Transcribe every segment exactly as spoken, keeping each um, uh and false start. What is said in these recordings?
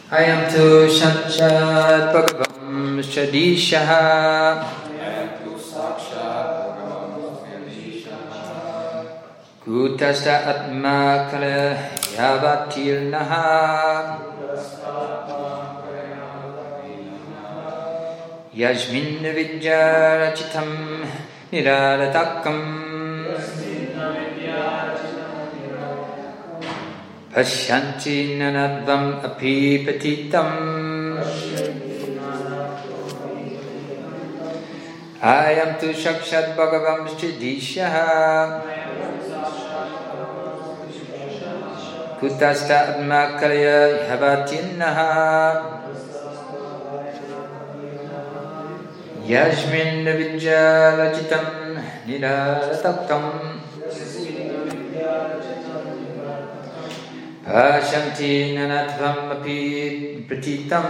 Ayam tu sakshat bhagavam sadishaha Kutasta atma kala yavatirnaha Yasmin vidyarachitam niradatakam Pashyanti nanadvam api patitam Ayam tu sakshat bhagavam sadishaha Kutasta atma kalya yavatirnaha Yasmin vidyalachitam niradatakam Pashyanti nanadvam api pratitam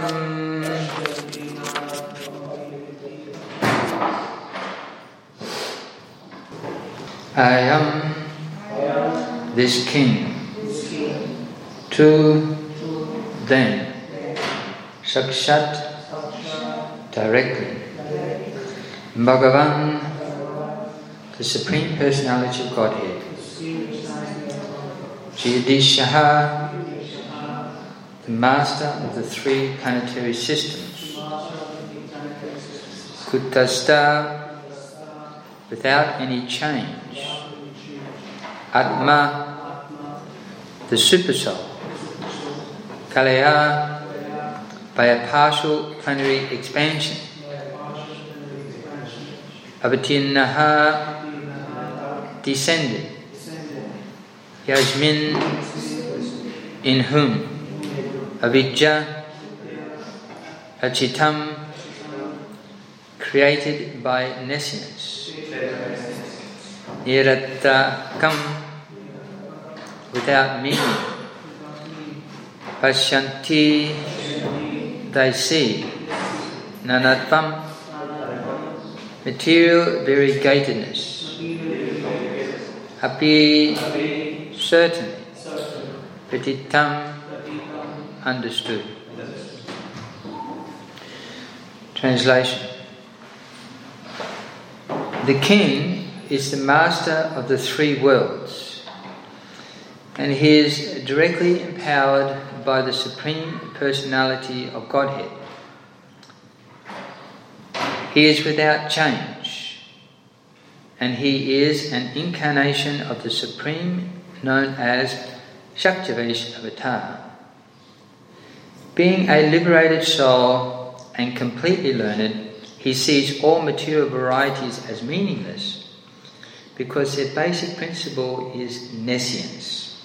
I am this king to them sakshat directly Bhagavan, the Supreme Personality of Godhead. Jayadishaha, the Master of the three planetary systems. Kutastha, without any change. Atma, the Supersoul. Kalaya, by a partial plenary expansion. Avatirnaha, descended. Yasmin, in whom. Avidya, achitam, created by nescience. Niratakam, without meaning. Pashyanti, they see. Nanatvam, material variegatedness. Api, certainly. Pratitam, understood. Translation. The king is the master of the three worlds, and he is directly empowered by the Supreme Personality of Godhead. He is without change, and he is an incarnation of the Supreme known as Shaktivesh Avatar. Being a liberated soul and completely learned, he sees all material varieties as meaningless because their basic principle is nescience.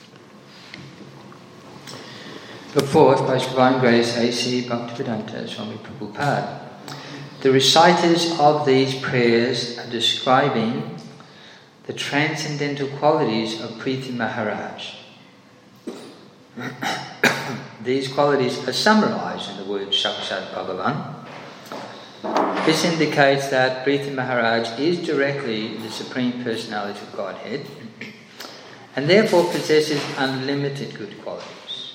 Purport by His Divine Grace A C Bhaktivedanta Swami Prabhupada. The reciters of these prayers are describing the transcendental qualities of Prithi Maharaj. These qualities are summarized in the word Sakshat Bhagavan. This indicates that Prithi Maharaj is directly the Supreme Personality of Godhead and therefore possesses unlimited good qualities.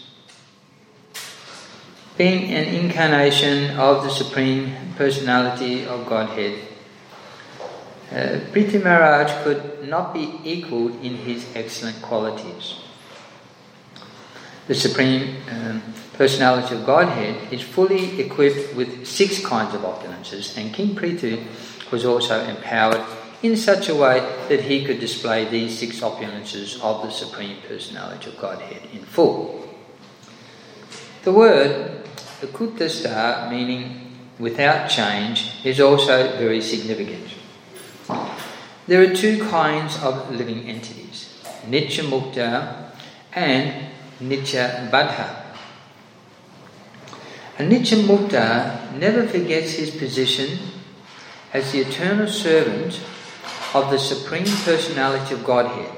Being an incarnation of the Supreme Personality of Godhead, uh, Prithi Maharaj could not be equalled in his excellent qualities. The Supreme um, Personality of Godhead is fully equipped with six kinds of opulences, and King Prithu was also empowered in such a way that he could display these six opulences of the Supreme Personality of Godhead in full. The word Kutastha, meaning without change, is also very significant. There are two kinds of living entities, Nitya Mukta and Nitya Baddha. A Nitya Mukta never forgets his position as the eternal servant of the Supreme Personality of Godhead.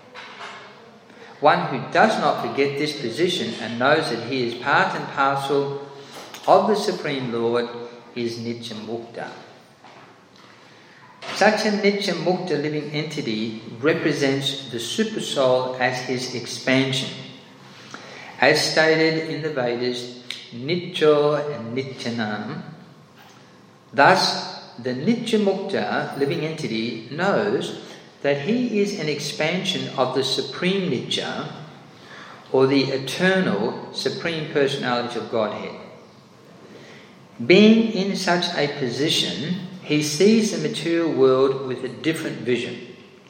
One who does not forget this position and knows that he is part and parcel of the Supreme Lord is Nitya Mukta. Such a Nitya Mukta living entity represents the Supersoul as his expansion. As stated in the Vedas, nityo nityanam. Thus, the Nitya Mukta, living entity, knows that he is an expansion of the Supreme Nitya, or the eternal Supreme Personality of Godhead. Being in such a position, he sees the material world with a different vision.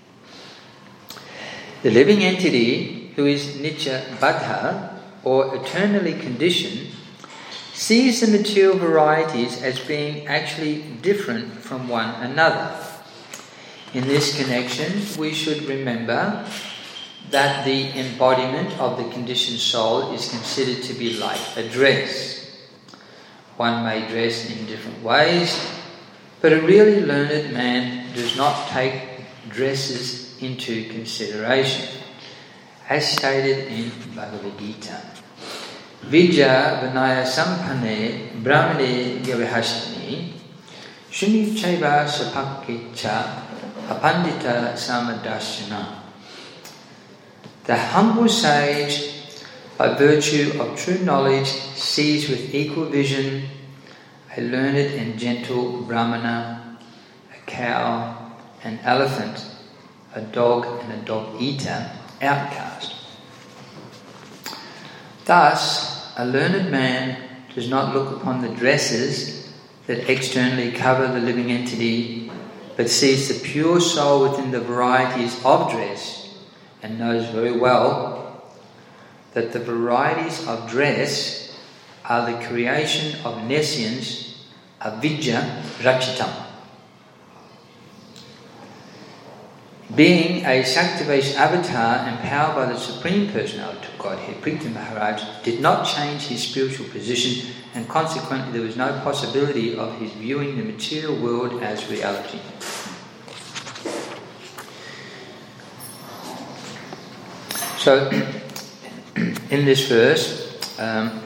The living entity, who is Nitya Baddha, or eternally conditioned, sees the material varieties as being actually different from one another. In this connection, we should remember that the embodiment of the conditioned soul is considered to be like a dress. One may dress in different ways, but a really learned man does not take dresses into consideration. As stated in Bhagavad Gita, Vidya Vinaya Sampane Brahmane Yavihastani Shuni Chaiva Sapakicha Apandita Samadashana. The humble sage, by virtue of true knowledge, sees with equal vision a learned and gentle brahmana, a cow, an elephant, a dog and a dog-eater, outcast. Thus, a learned man does not look upon the dresses that externally cover the living entity, but sees the pure soul within the varieties of dress, and knows very well that the varieties of dress are the creation of nescience, avidya rachitam. Being a Shaktivesh avatar empowered by the Supreme Personality of Godhead, Prithu Maharaj did not change his spiritual position, and consequently there was no possibility of his viewing the material world as reality. So, in this verse, um,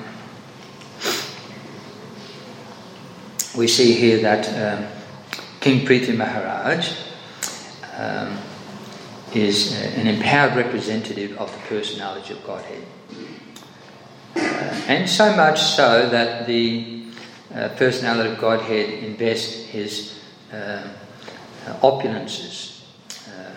we see here that um, King Prithu Maharaj um, is uh, an empowered representative of the personality of Godhead. Uh, and so much so that the uh, personality of Godhead invests his uh, uh, opulences uh,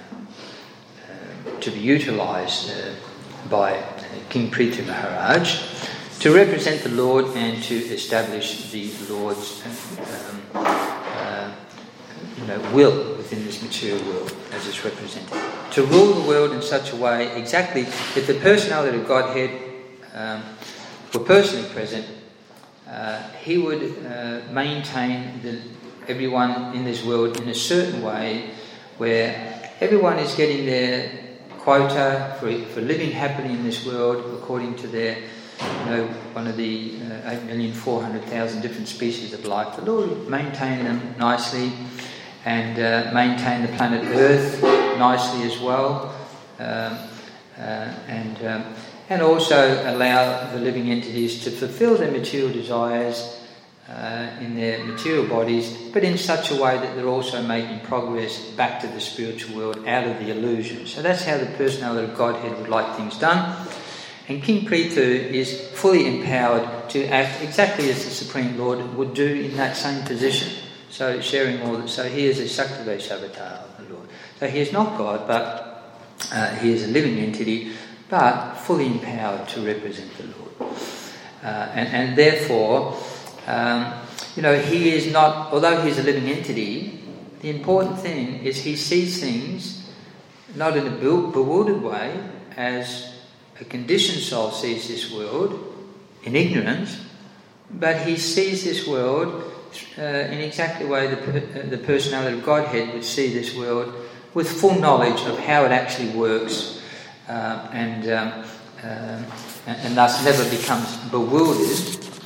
uh, to be utilised uh, by uh, King Prithu Maharaj to represent the Lord and to establish the Lord's um, uh, you know, will within this material world as it's represented. To rule the world in such a way, exactly, if the personality of Godhead um, were personally present, uh, he would uh, maintain the, everyone in this world in a certain way where everyone is getting their quota for, for living happily in this world according to their, you know, one of the uh, eight million four hundred thousand different species of life. The Lord would maintain them nicely and uh, maintain the planet Earth nicely as well, um, uh, and um, and also allow the living entities to fulfill their material desires uh, in their material bodies, but in such a way that they're also making progress back to the spiritual world out of the illusion. So that's how the personality of Godhead would like things done. And King Prithu is fully empowered to act exactly as the Supreme Lord would do in that same position. So sharing all that. So he is a Shaktivesh avatar of the Lord. So he is not God, but uh, he is a living entity, but fully empowered to represent the Lord. Uh, and, and therefore, um, you know, he is not, although he is a living entity, the important thing is he sees things not in a bewildered way as a conditioned soul sees this world in ignorance, but he sees this world uh, in exactly the way the, per- the personality of Godhead would see this world, with full knowledge of how it actually works, uh, and, um, uh, and and thus never becomes bewildered.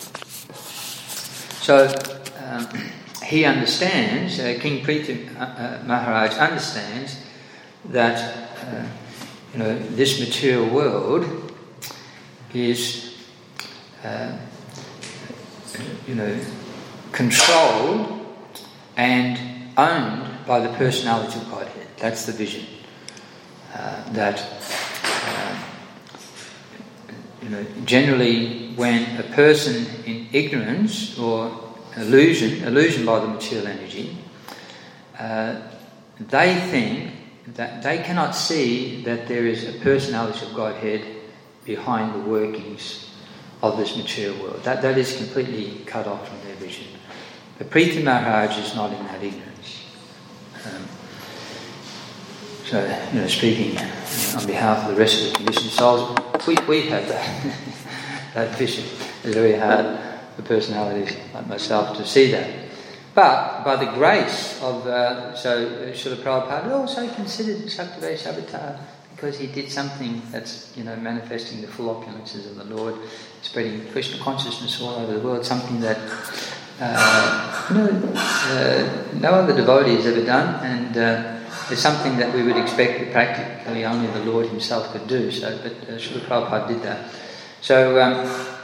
So um, he understands, uh, King Prithu uh, uh, Maharaj understands that uh, you know, this material world is uh, you know, controlled and owned by the personality of Godhead. That's the vision. Uh, that uh, you know, generally when a person in ignorance or illusion, illusion by the material energy, uh, they think that they cannot see that there is a personality of Godhead behind the workings of this material world. That that is completely cut off from their vision. But Preeti Maharaj is not in that ignorance. Um, so, you know, speaking on behalf of the rest of the conditioned souls, we, we have that, that vision. It's very hard for personalities like myself to see that. But by the grace of, uh, so Srila Prabhupada also considered Shaktivedanta Avatar because he did something that's, you know, manifesting the full opulences of the Lord, spreading Krishna consciousness all over the world, something that uh, you know, uh, no other devotee has ever done, and uh, it's something that we would expect that practically only the Lord himself could do. So, but uh, Srila Prabhupada did that. So, um,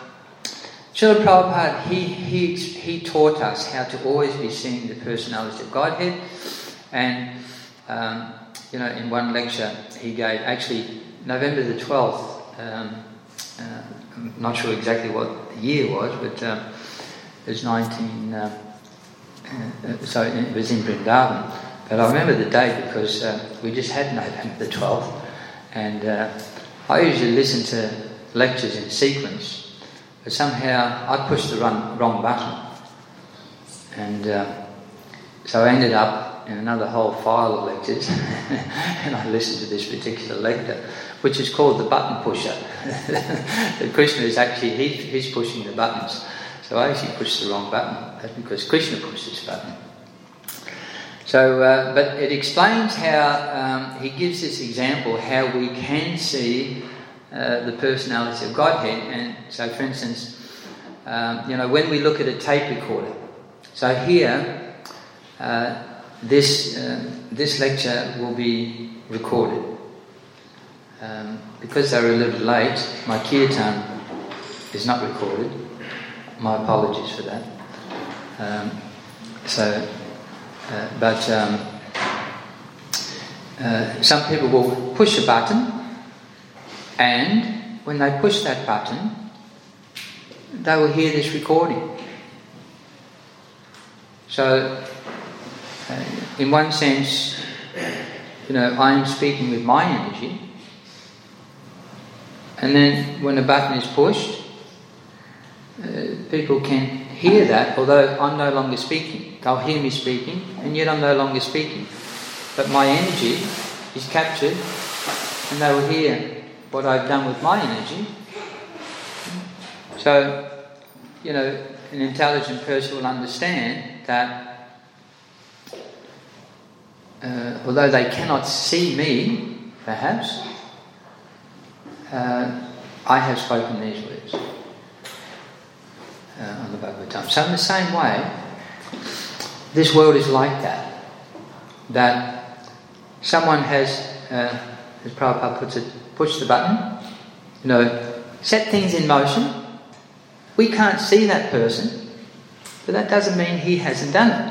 Srila Prabhupada, he, he, he taught us how to always be seeing the personality of Godhead, and um, you know, in one lecture he gave, actually November the twelfth, um, uh, I'm not sure exactly what the year was, but um, it was nineteen, uh, uh, so it was in Vrindavan, but I remember the date because uh, we just had November the twelfth, and uh, I usually listen to lectures in sequence. But somehow I pushed the wrong, wrong button, and uh, so I ended up in another whole file of lectures, and I listened to this particular lecture, which is called the button pusher. That Krishna is actually, he, he's pushing the buttons. So I actually pushed the wrong button. That's because Krishna pushed this button. So, uh, but it explains how, um, he gives this example, how we can see Uh, the personality of Godhead. And so, for instance, um, you know, when we look at a tape recorder, so here, uh, this uh, this lecture will be recorded. Um, because they were a little late, my kirtan is not recorded. My apologies for that. Um, so, uh, but um, uh, some people will push a button, and when they push that button, they will hear this recording. So, uh, in one sense, you know, I am speaking with my energy, and then when the button is pushed, uh, people can hear that, although I'm no longer speaking. They'll hear me speaking, and yet I'm no longer speaking. But my energy is captured, and they will hear what I've done with my energy. So, you know, an intelligent person will understand that uh, although they cannot see me, perhaps, uh, I have spoken these words uh, on the Bhagavatam. So in the same way, this world is like that. That someone has, uh, as Prabhupada puts it, push the button, you know, set things in motion. We can't see that person, but that doesn't mean he hasn't done it.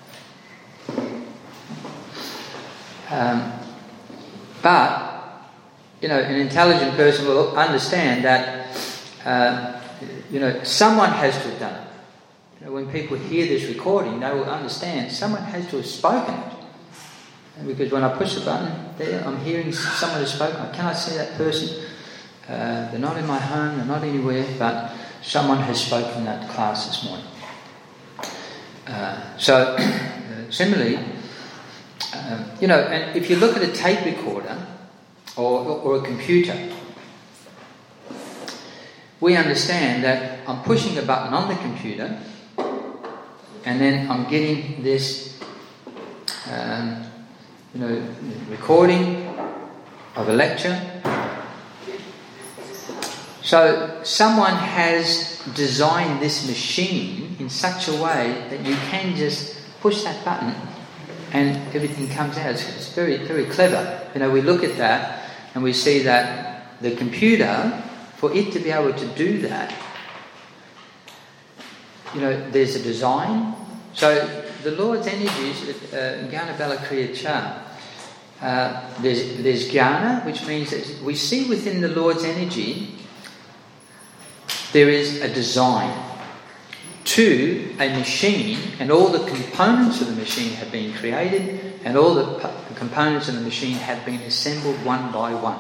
Um, but, you know, an intelligent person will understand that, uh, you know, someone has to have done it. You know, when people hear this recording, they will understand someone has to have spoken it. Because when I push the button, there I'm hearing someone has spoken. I cannot see that person. Uh, they're not in my home, they're not anywhere, but someone has spoken that class this morning. Uh, so, uh, similarly, uh, you know, and if you look at a tape recorder or, or a computer, we understand that I'm pushing a button on the computer, and then I'm getting this Um, you know, recording of a lecture. So someone has designed this machine in such a way that you can just push that button and everything comes out. It's, it's very, very clever. You know, we look at that and we see that the computer, for it to be able to do that, you know, there's a design. So the Lord's energies, uh, Jnana Bala Kriya Cha, uh, there's, there's Jnana, which means that we see within the Lord's energy there is a design to a machine, and all the components of the machine have been created, and all the p- components of the machine have been assembled one by one.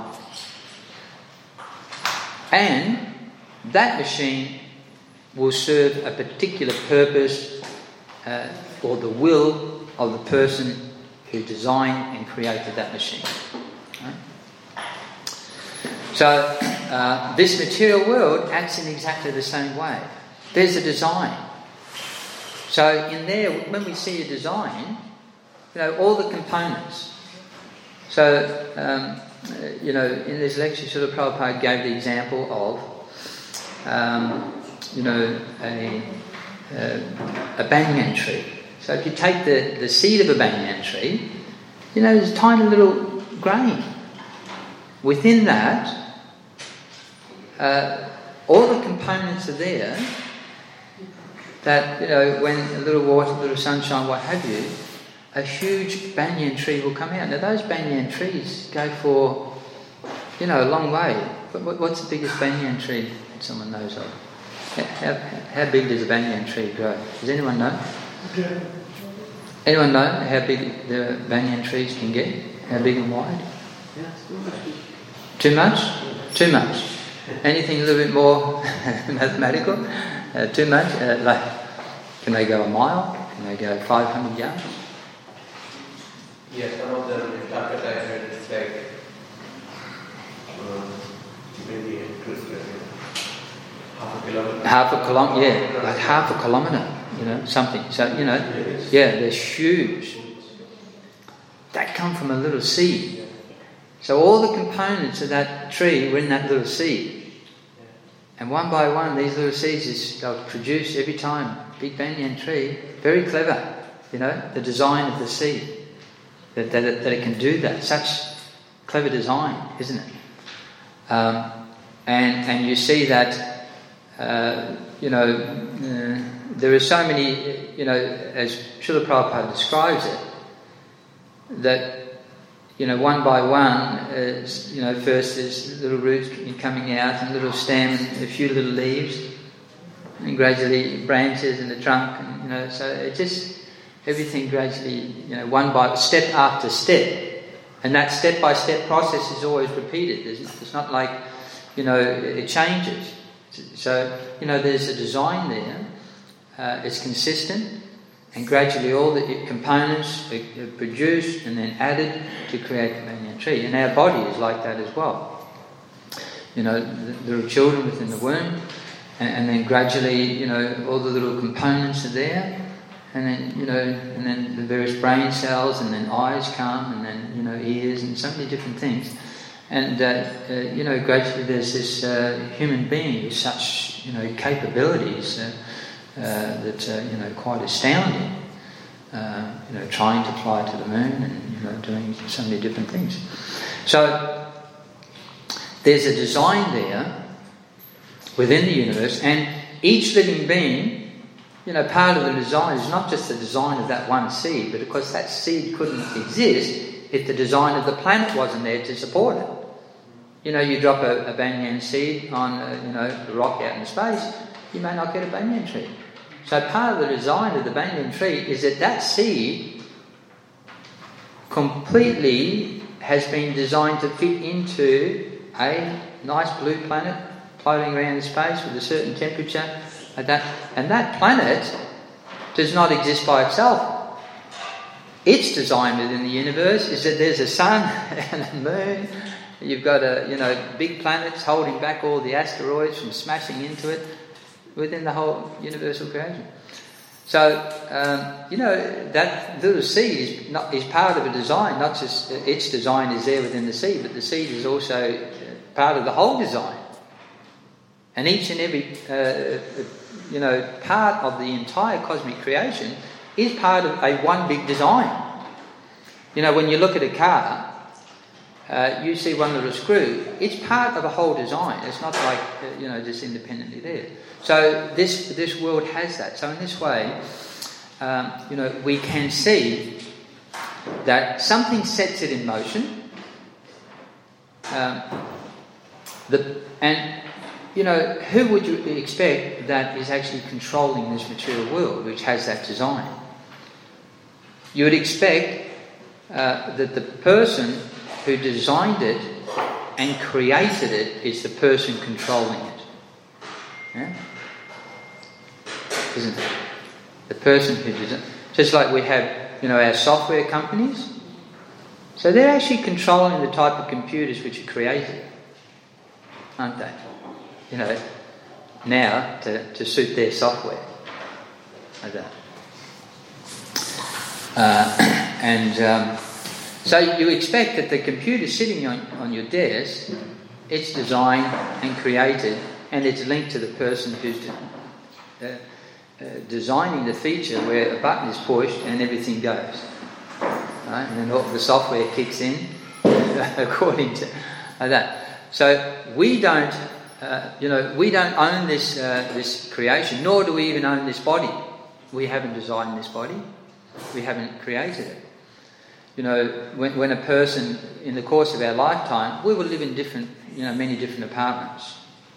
And that machine will serve a particular purpose uh, or the will of the person who designed and created that machine. Right? So uh, this material world acts in exactly the same way. There's a design. So in there, when we see a design, you know, all the components. So, um, you know, in this lecture, Srila Prabhupada gave the example of, um, you know, a, a, a banyan tree. So if you take the, the seed of a banyan tree, you know, there's a tiny little grain. Within that, uh, all the components are there that, you know, when a little water, a little sunshine, what have you, a huge banyan tree will come out. Now those banyan trees go for, you know, a long way. But what's the biggest banyan tree that someone knows of? How, how big does a banyan tree grow? Does anyone know? Okay. Anyone know how big the banyan trees can get? How big and wide? Yeah, too much. Too much? Too much. Anything a little bit more mathematical? Uh, too much? Uh, like, can they go a mile? Can they go five hundred yards? Yes, some of them, in Calcutta, I heard it's like uh, maybe half a kilometer. Half a kilometre, yeah, like half a kilometre, you know, something. So, you know, yeah, they're huge. That come from a little seed. So all the components of that tree were in that little seed. And one by one, these little seeds is, they'll produce every time. Big banyan tree, very clever, you know, the design of the seed. That, that, it, that it can do that. Such clever design, isn't it? Um, and and you see that, uh, you know, uh, there are so many, you know, as Srila Prabhupada describes it, that, you know, one by one, uh, you know, first there's little roots coming out and little stem and a few little leaves, and gradually branches and the trunk, and, you know, so it just, everything gradually, you know, one by, step after step, and that step-by-step process is always repeated. There's, it's not like, you know, it changes. So, you know, there's a design there, uh, it's consistent, and gradually all the components are produced and then added to create the banyan tree. And our body is like that as well. You know, there are children within the womb, and, and then gradually, you know, all the little components are there, and then, you know, and then the various brain cells, and then eyes come, and then, you know, ears, and so many different things. And, uh, uh, you know, gradually there's this uh, human being with such, you know, capabilities uh, uh, that, uh, you know, quite astounding. Uh, you know, trying to fly to the moon and, you know, doing so many different things. So, there's a design there within the universe, and each living being, you know, part of the design is not just the design of that one seed, but of course that seed couldn't exist if the design of the planet wasn't there to support it. You know, you drop a, a banyan seed on, a, you know, a rock out in space, you may not get a banyan tree. So part of the design of the banyan tree is that that seed completely has been designed to fit into a nice blue planet floating around in space with a certain temperature. And that, and that planet does not exist by itself. Its design within the universe is that there's a sun and a moon. You've got a, you know, big planets holding back all the asteroids from smashing into it within the whole universal creation. So, um, you know, that little seed is, not, is part of a design, not just its design is there within the seed, but the seed is also part of the whole design. And each and every, uh, you know, part of the entire cosmic creation is part of a one big design. You know, when you look at a car, uh, you see one little screw. It's part of a whole design. It's not like, uh, you know, just independently there. So this this world has that. So in this way, um, you know, we can see that something sets it in motion. Um, the and you know, who would you expect that is actually controlling this material world, which has that design? You would expect uh, that the person who designed it and created it is the person controlling it. Yeah? Isn't it? The person who designed, just like we have, you know, our software companies. So they're actually controlling the type of computers which are created, aren't they? You know, now to, to suit their software. Like that. Uh, and um, so you expect that the computer sitting on, on your desk, it's designed and created, and it's linked to the person who's de- uh, uh, designing the feature where a button is pushed and everything goes. Right? And then all the software kicks in according to uh, that. So we don't, uh, you know, we don't own this uh, this creation, nor do we even own this body. We haven't designed this body. We haven't created it. You know, when, when a person, in the course of our lifetime, we will live in different, you know, many different apartments.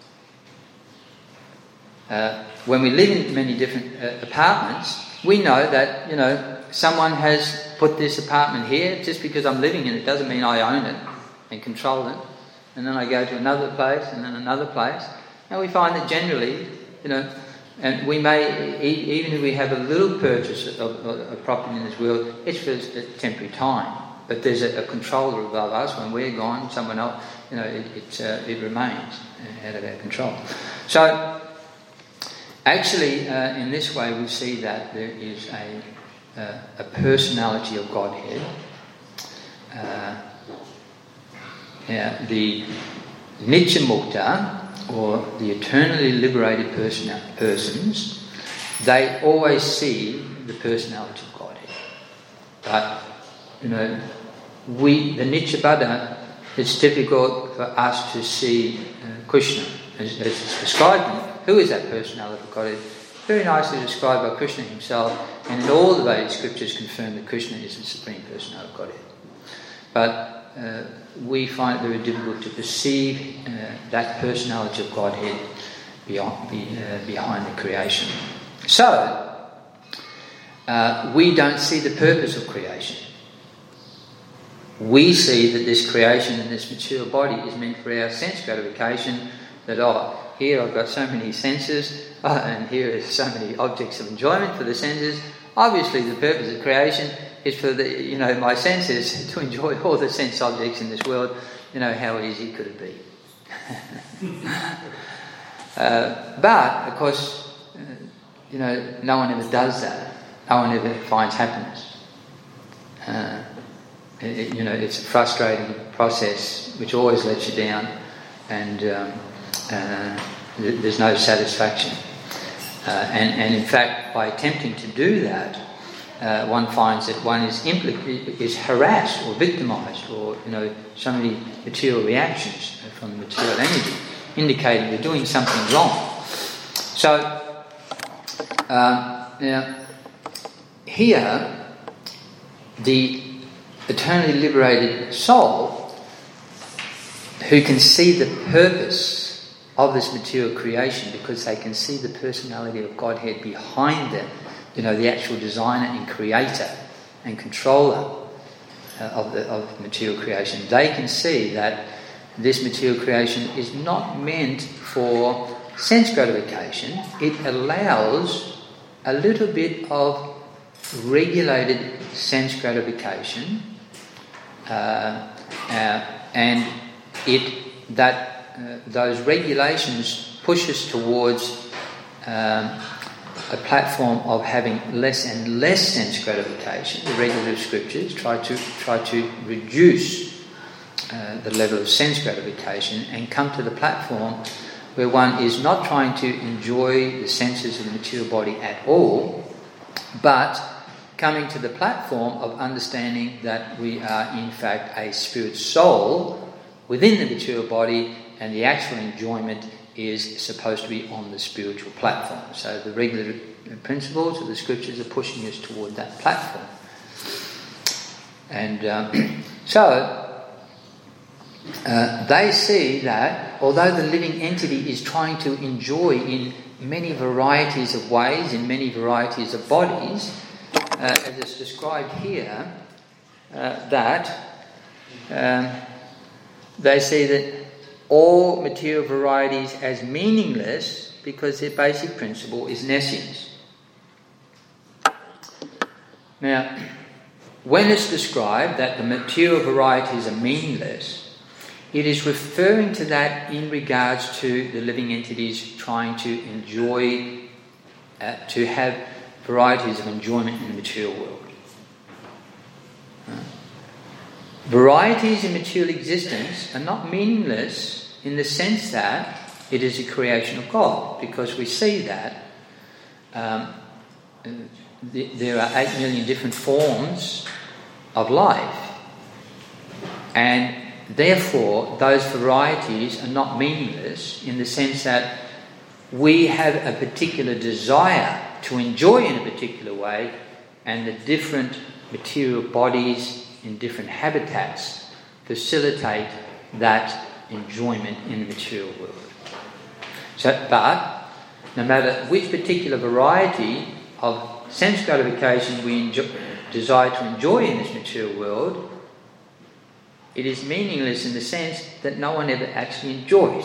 Uh, when we live in many different uh, apartments, we know that, you know, someone has put this apartment here. Just because I'm living in it doesn't mean I own it and control it. And then I go to another place and then another place. And we find that generally, you know, and we may, even if we have a little purchase of, of, of property in this world, it's for a temporary time. But there's a, a controller above us. When we're gone, someone else, you know, it it, uh, it remains out of our control. So, actually, uh, in this way, we see that there is a uh, a personality of Godhead. Uh, yeah, the Nityamukta, or the eternally liberated person, persons, they always see the personality of Godhead. But, you know, we, the Nityabada, it's difficult for us to see uh, Krishna as, as it's described. Who is that personality of Godhead? Very nicely described by Krishna himself, and in all the Vedic scriptures confirm that Krishna is the supreme personality of Godhead. But Uh, we find it very difficult to perceive uh, that personality of Godhead beyond, be, uh, behind the creation. So, uh, we don't see the purpose of creation. We see that this creation and this material body is meant for our sense gratification, that, oh, here I've got so many senses, oh, and here are so many objects of enjoyment for the senses. Obviously, the purpose of creation is for the, you know, my senses to enjoy all the sense objects in this world. You know, how easy could it be? uh, but, of course, uh, you know, no one ever does that. No one ever finds happiness. Uh, it, you know, it's a frustrating process which always lets you down, and um, uh, th- there's no satisfaction. Uh, and, and in fact, by attempting to do that, uh, one finds that one is impli- is harassed or victimised, or, you know, so many material reactions from the material energy, indicating you're doing something wrong. So, uh, now, here, the eternally liberated soul, who can see the purpose of this material creation, because they can see the personality of Godhead behind it, you know, the actual designer and creator and controller uh, of the of material creation. They can see that this material creation is not meant for sense gratification. It allows a little bit of regulated sense gratification, uh, uh, and it that. Uh, those regulations push us towards um, a platform of having less and less sense gratification. The regulative scriptures try to try to reduce uh, the level of sense gratification and come to the platform where one is not trying to enjoy the senses of the material body at all, but coming to the platform of understanding that we are in fact a spirit soul within the material body, and the actual enjoyment is supposed to be on the spiritual platform. So the regular principles of the scriptures are pushing us toward that platform. And um, so, uh, they see that although the living entity is trying to enjoy in many varieties of ways, in many varieties of bodies, uh, as it's described here, uh, that um, they see that all material varieties as meaningless because their basic principle is nescience. Now, when it's described that the material varieties are meaningless, it is referring to that in regards to the living entities trying to enjoy, uh, to have varieties of enjoyment in the material world. Uh, varieties in material existence are not meaningless in the sense that it is a creation of God, because we see that um, th- there are eight million different forms of life, and therefore those varieties are not meaningless in the sense that we have a particular desire to enjoy in a particular way, and the different material bodies in different habitats facilitate that enjoyment in the material world. So, but no matter which particular variety of sense gratification we enjoy, desire to enjoy in this material world, it is meaningless in the sense that no one ever actually enjoys.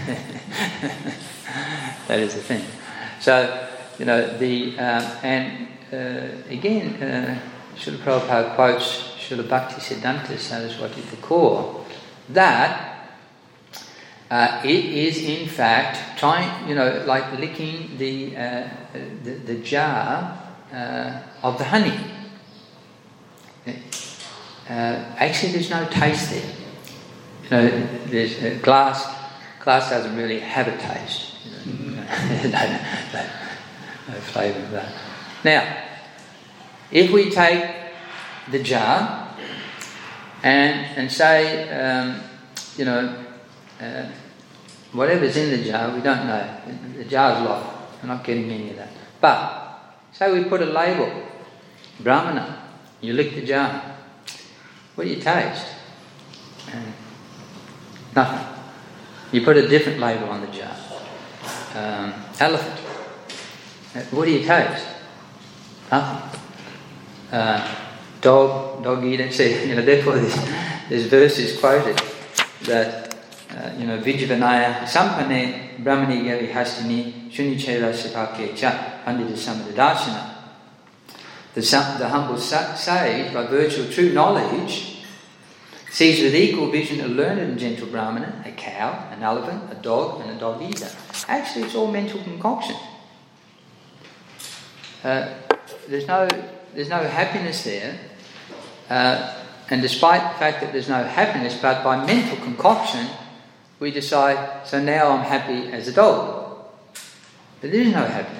That is the thing. So, you know, the um, and uh, again, uh, Srila Prabhupada quotes Srila Bhaktisiddhanta Saraswati Thakur that uh, it is in fact trying, you know, like licking the uh, the, the jar uh, of the honey. Uh, actually, there's no taste there. You know, there's uh, glass. Glass doesn't really have a taste. You know, no, no, no flavour of that. Now, if we take the jar and and say, um, you know, uh, whatever's in the jar, we don't know. The jar's locked. We're not getting any of that. But say we put a label, Brahmana. You lick the jar. What do you taste? Uh, nothing. You put a different label on the jar. Um, elephant. Uh, what do you taste? Nothing. Uh, dog, dog eater. See, you know, therefore this, this verse is quoted that, uh, you know, Vijavanaya Sampane Brahmani Yavi Hastini Shunichera Sipake Cha Pandita Samadadashana. The, the humble sage, by virtue of true knowledge, sees with equal vision a learned and gentle Brahmana, a cow, an elephant, a dog, and a dog eater. Actually, it's all mental concoction. Uh, there's no, there's no happiness there, uh, and despite the fact that there's no happiness, but by mental concoction, we decide, so now I'm happy as a dog. But there is no happiness.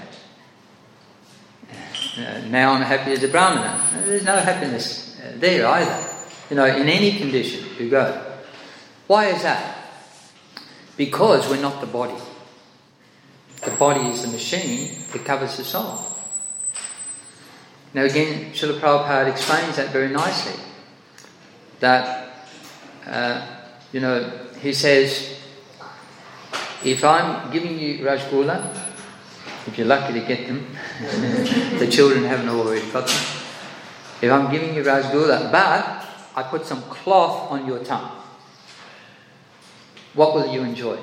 Uh, now I'm happy as a Brahmana. There's no happiness uh, there either. You know, in any condition you go. Why is that? Because we're not the body. The body is the machine that covers the soul. Now again, Srila Prabhupada explains that very nicely. That, uh, you know, he says, if I'm giving you Rasgula, if you're lucky to get them, the children haven't already got them. If I'm giving you Rasgula, but I put some cloth on your tongue, what will you enjoy?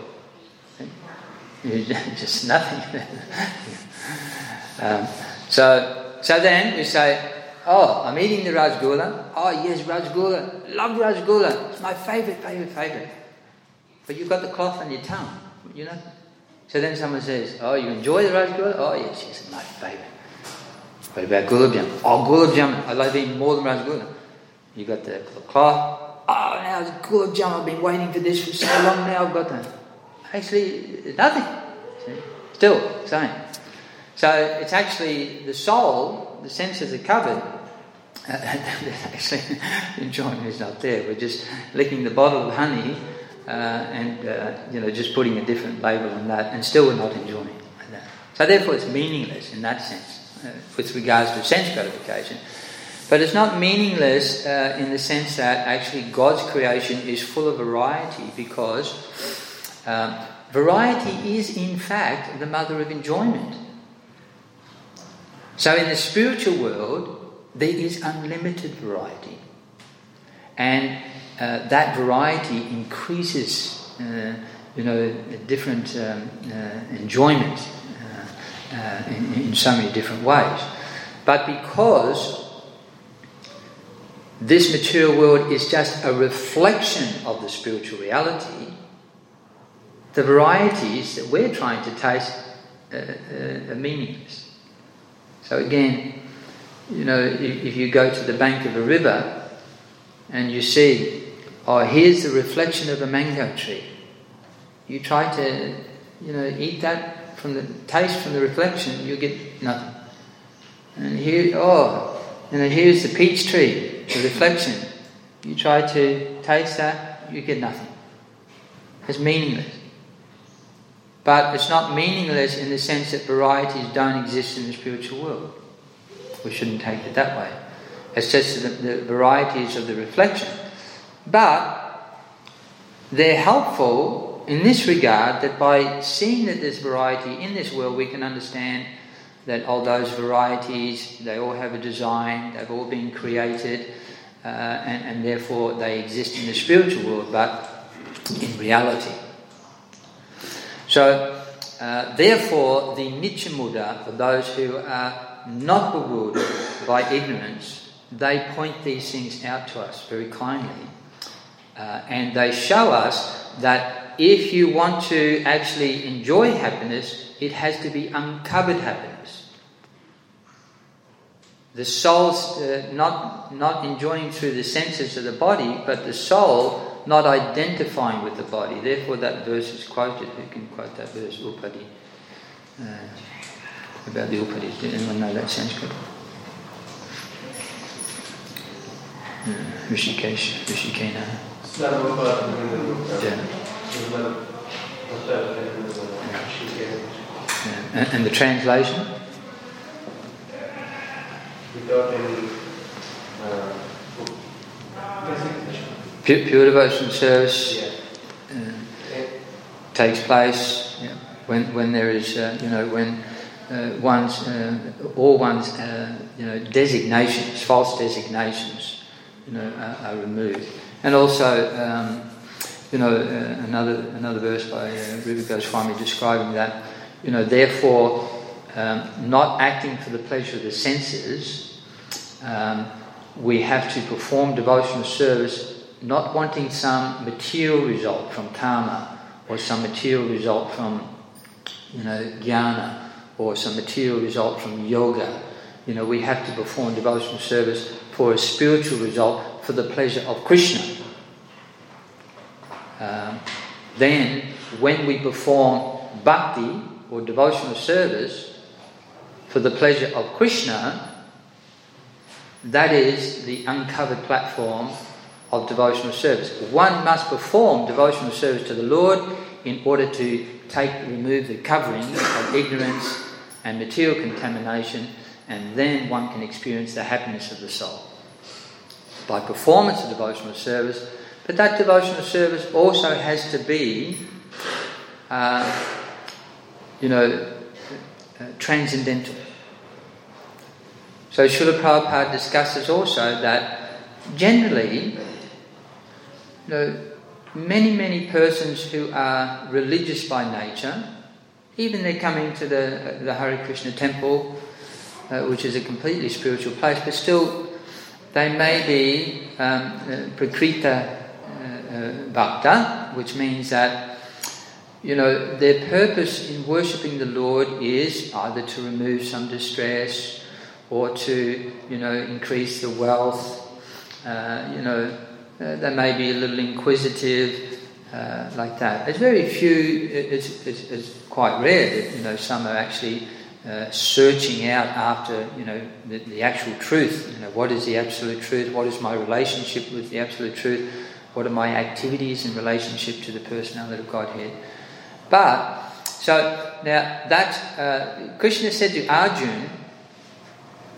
Just nothing. um, so, so then we say, oh, I'm eating the Rasgula. Oh yes, Rasgula. Love Rasgula. It's my favourite, favourite, favourite. But you've got the cloth on your tongue, you know. So then someone says, oh, you enjoy the Rasgula? Oh yes, yes, it's my favourite. What about Gulab Jamun? Oh, Gulab Jamun. I love eating more than Rasgula. You got the cloth. Oh, now it's Gulab Jamun. I've been waiting for this for so long now. I've got that. Actually, nothing. See? Still, same. So it's actually the soul, the senses are covered. Actually, enjoyment is not there. We're just licking the bottle of honey uh, and, uh, you know, just putting a different label on that, and still we're not enjoying that. So therefore it's meaningless in that sense uh, with regards to sense gratification. But it's not meaningless uh, in the sense that actually God's creation is full of variety, because um, variety is in fact the mother of enjoyment. So in the spiritual world, there is unlimited variety. And uh, that variety increases, uh, you know, different um, uh, enjoyment uh, uh, in, in so many different ways. But because this material world is just a reflection of the spiritual reality, the varieties that we're trying to taste uh, uh, are meaningless. So again, you know, if, if you go to the bank of a river and you see, oh, here's the reflection of a mango tree. You try to, you know, eat that from the taste from the reflection, you get nothing. And here, oh, you know, here's the peach tree, the reflection. You try to taste that, you get nothing. It's meaningless. But it's not meaningless in the sense that varieties don't exist in the spiritual world. We shouldn't take it that way. It's just the, the varieties of the reflection. But they're helpful in this regard, that by seeing that there's variety in this world, we can understand that all those varieties, they all have a design, they've all been created, uh, and, and therefore they exist in the spiritual world, but in reality. So, uh, therefore, the Nityamudha, for those who are not bewildered by ignorance, they point these things out to us very kindly. Uh, and they show us that if you want to actually enjoy happiness, it has to be uncovered happiness. The soul's uh, not, not enjoying through the senses of the body, but the soul not identifying with the body. Therefore that verse is quoted. Who can quote that verse? Upadi. Uh, about the Upadi. Does anyone know that Sanskrit? Uh, Rishikesh. Rishikena. Yeah. Yeah. And, and the translation? Without any uh, Pure, pure devotion service uh, takes place yeah, when when there is uh, you know when uh, one's uh, all one's uh, you know designations, false designations, you know are, are removed, and also um, you know uh, another another verse by uh, Rupa Goswami describing that, you know therefore um, not acting for the pleasure of the senses, um, we have to perform devotional service, not wanting some material result from karma, or some material result from, you know, jnana, or some material result from yoga. You know, we have to perform devotional service for a spiritual result, for the pleasure of Krishna. Um, then, when we perform bhakti, or devotional service, for the pleasure of Krishna, that is the uncovered platform of devotional service. One must perform devotional service to the Lord in order to take, remove the covering of ignorance and material contamination, and then one can experience the happiness of the soul by performance of devotional service. But that devotional service also has to be, uh, you know, uh, transcendental. So Srila Prabhupada discusses also that generally, you know, many, many persons who are religious by nature, even they're coming to the the Hare Krishna temple, uh, which is a completely spiritual place, but still they may be um, uh, prakrita uh, uh, bhakta, which means that, you know, their purpose in worshipping the Lord is either to remove some distress or to, you know, increase the wealth, uh, you know, Uh, they may be a little inquisitive, uh, like that. It's very few. It's, it's, it's quite rare that, you know, some are actually uh, searching out after, you know, the, the actual truth. You know, what is the absolute truth? What is my relationship with the absolute truth? What are my activities in relationship to the personality of Godhead? But so now that uh, Krishna said to Arjuna,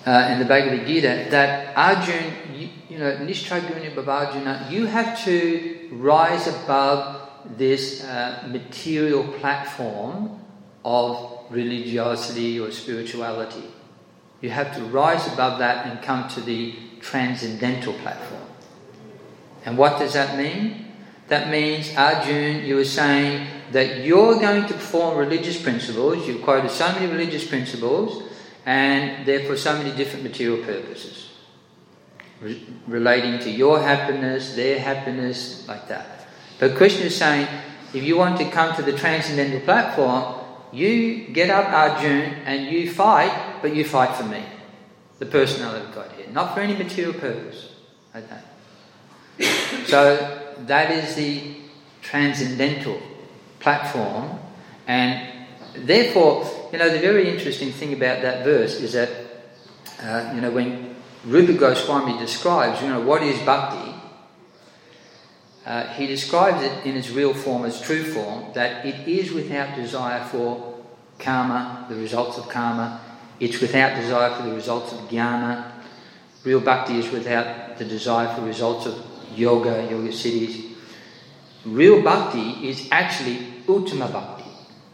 uh, in the Bhagavad Gita that Arjuna, you, you know, Nishtraguni Bhavajuna, you have to rise above this uh, material platform of religiosity or spirituality. You have to rise above that and come to the transcendental platform. And what does that mean? That means, Arjuna, you were saying that you're going to perform religious principles. You've quoted so many religious principles, and therefore so many different material purposes, re- relating to your happiness, their happiness, like that. But Krishna is saying, if you want to come to the transcendental platform, you get up, Arjuna, and you fight, but you fight for me, the personality of Godhead, not for any material purpose. Okay. So that is the transcendental platform, and therefore, you know, the very interesting thing about that verse is that, uh, you know, when Rupa Goswami describes, you know, what is bhakti, uh, he describes it in its real form, its true form, that it is without desire for karma, the results of karma. It's without desire for the results of jnana. Real bhakti is without the desire for results of yoga, yoga siddhis. Real bhakti is actually uttama bhakti.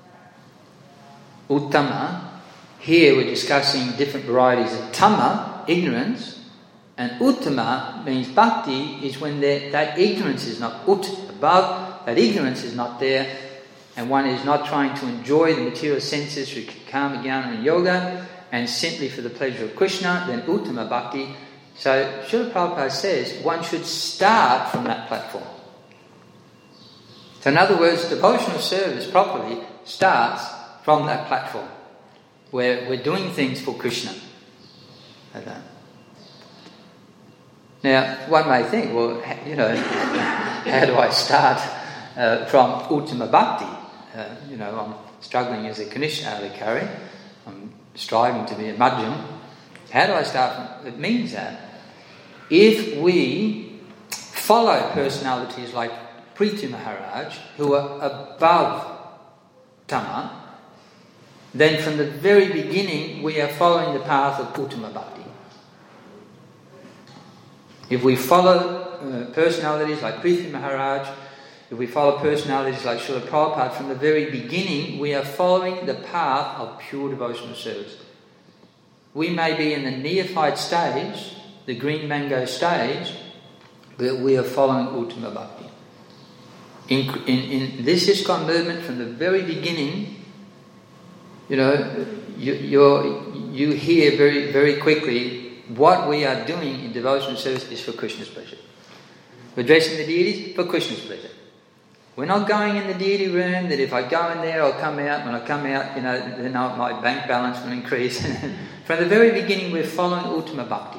Uttama, here we're discussing different varieties of tama, ignorance, and uttama means bhakti is when that ignorance is not ut, above, that ignorance is not there, and one is not trying to enjoy the material senses through karma, jnana and yoga, and simply for the pleasure of Krishna, then uttama bhakti. So Srila Prabhupada says one should start from that platform. So in other words, devotional service properly starts from that platform, where we're doing things for Krishna. Okay. Now, one may think, well, you know, how do I start uh, from Uttama Bhakti? Uh, you know, I'm struggling as a Kanishna Adhikari. I'm striving to be a Madhyam. How do I start from? It means that if we follow personalities like Prithu Maharaj, who are above Tama, then from the very beginning we are following the path of Uttama Bhakti. If we follow uh, personalities like Prithu Maharaj, if we follow personalities like Srila Prabhupada, from the very beginning we are following the path of pure devotional service. We may be in the neophyte stage, the green mango stage, but we are following Uttama Bhakti. In, in, in this ISKCON movement, from the very beginning, you know, you you're, you hear very very quickly what we are doing in devotional service is for Krishna's pleasure. We're addressing the deities for Krishna's pleasure. We're not going in the deity room that if I go in there I'll come out. When I come out, you know, then my bank balance will increase. From the very beginning we're following Uttama Bhakti.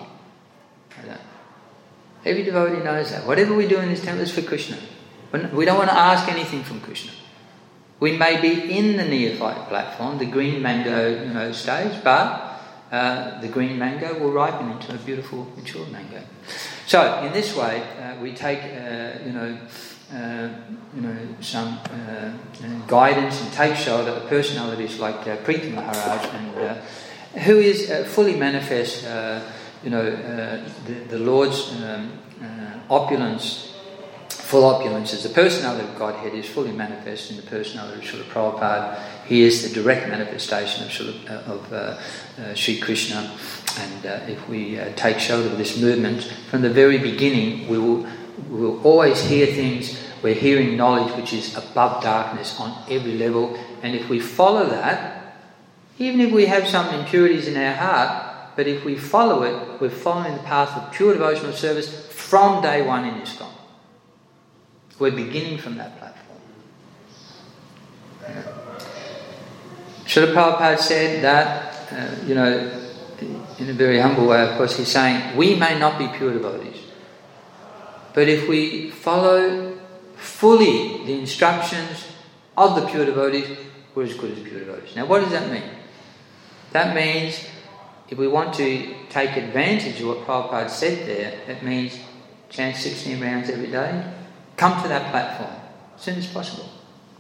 Every devotee knows that. Whatever we do in this temple is for Krishna. We don't want to ask anything from Krishna. We may be in the neophyte platform, the green mango, you know, stage, but uh, the green mango will ripen into a beautiful, mature mango. So, in this way, uh, we take, uh, you know, uh, you know, some uh, guidance and take shelter of personalities like uh, Prithu Maharaj, and uh, who is uh, fully manifest, uh, you know, uh, the, the Lord's um, uh, opulence. Full opulence is the personality of Godhead is fully manifest in the personality of Srila Prabhupada. He is the direct manifestation of, Srila, uh, of uh, uh, Sri Krishna. And uh, if we uh, take shelter of this movement, from the very beginning we will, we will always hear things. We're hearing knowledge which is above darkness on every level. And if we follow that, even if we have some impurities in our heart, but if we follow it, we're following the path of pure devotional service from day one in ISKCON. We're beginning from that platform. Yeah. Srila Prabhupada said that, uh, you know, in a very humble way, of course, he's saying, we may not be pure devotees, but if we follow fully the instructions of the pure devotees, we're as good as pure devotees. Now, what does that mean? That means if we want to take advantage of what Prabhupada said there, it means chant sixteen rounds every day. Come to that platform as soon as possible.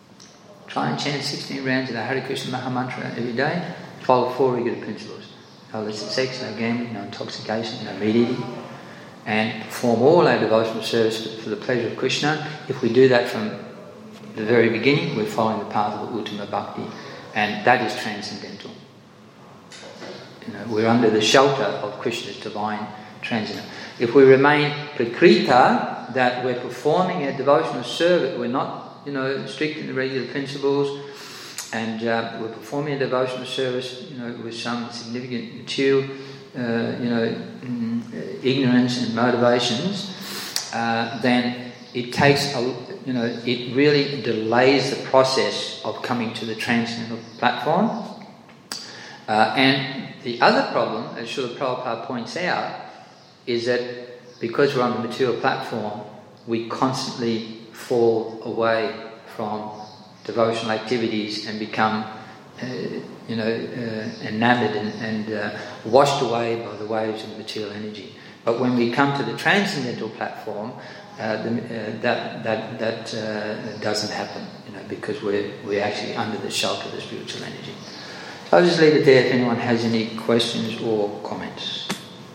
Try and chant sixteen rounds of the Hare Krishna Maha Mantra every day. Follow four regular principles. no illicit sex, no gambling, no intoxication, no meat eating, and perform all our devotional service for the pleasure of Krishna. If we do that from the very beginning, we're following the path of Uttama Bhakti, and that is transcendental. You know, we're under the shelter of Krishna's divine transcendental. If we remain prakrita, that we're performing a devotional service, we're not, you know, strict in the regular principles, and uh, we're performing a devotional service, you know, with some significant material, uh, you know, mm, ignorance and motivations, uh, then it takes, a, you know, it really delays the process of coming to the transcendental platform. Uh, and the other problem, as Srila Prabhupada points out, is that because we're on the material platform, we constantly fall away from devotional activities and become, uh, you know, uh, enamored and, and uh, washed away by the waves of material energy. But when we come to the transcendental platform, uh, the, uh, that that that uh, doesn't happen, you know, because we're we're actually under the shelter of the spiritual energy. So I'll just leave it there if anyone has any questions or comments.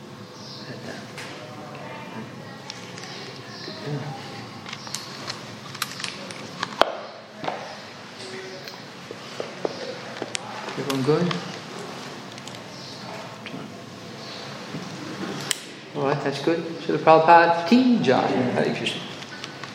Everyone good? All right, that's good. Srila Prabhupada Ki Jai. Hare Krishna.